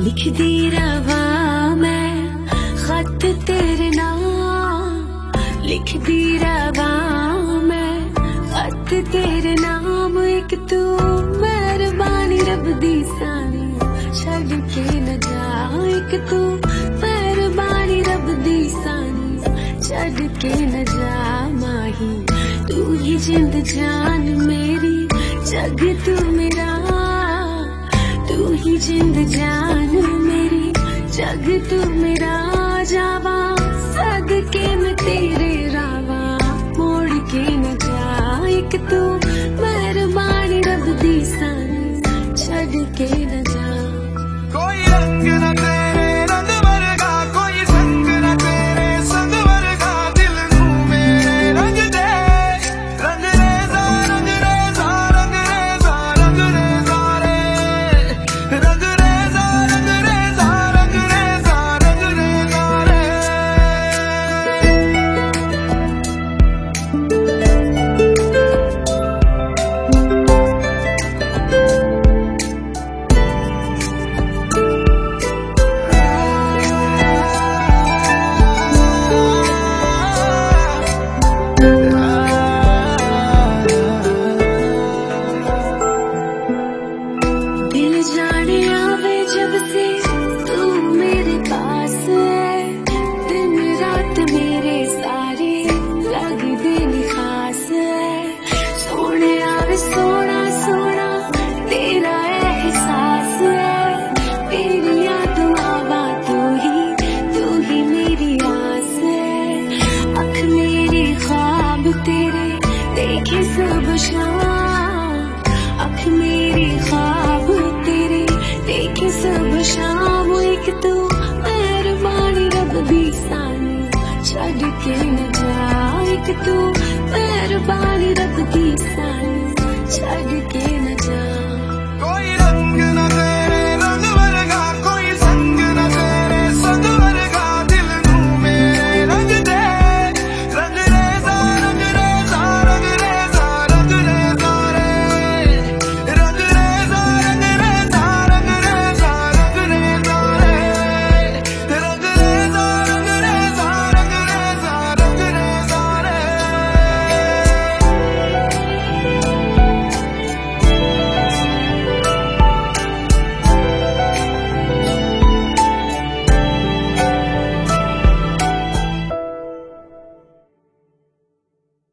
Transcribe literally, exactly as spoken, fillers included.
लिख दी रवा मैं खत तेरे नाम, लिख दी रवा मैं खत तेरे नाम। एक तू मेहरबानी रब दी सानी छड़ के न जा, एक तू मेहरबानी रब दी सानी छड़ के न जा। माही तू ही जिंद जान मेरी, जग तू मेरा, तू ही जिंद जान मेरी, जग तू मेरा। जावा सदके में तेरे रावा, मोड़ के न जा, एक तू मेहरबानी रब दी सानी छड़ के न जा। कोई रंग न तेरे रंग वर्गा, कोई संग न तेरे संग वर्गा, दिल नू मेरे रंग दे, रंग रेजा रंग रेजा रंग रेजा रंग रेजा रे, रंग रेजा रंग रेजा रंग रेजा रंग रेजा रे। दिल जाने आवे जब से तू मेरे पास है, दिन रात मेरे सारे लगदे नी खास है। सोने आवे सोना सोना तेरा एहसास है, तेरी दुआवा तू ही, तू ही मेरी आस है। अख मेरी ख्वाब तेरे देखे सब शाम, अख मेरी ख्वाब तेरे देखे सब शाम। एक तू मेहरबानी रब दी सानी छड़ के न जा, एक तू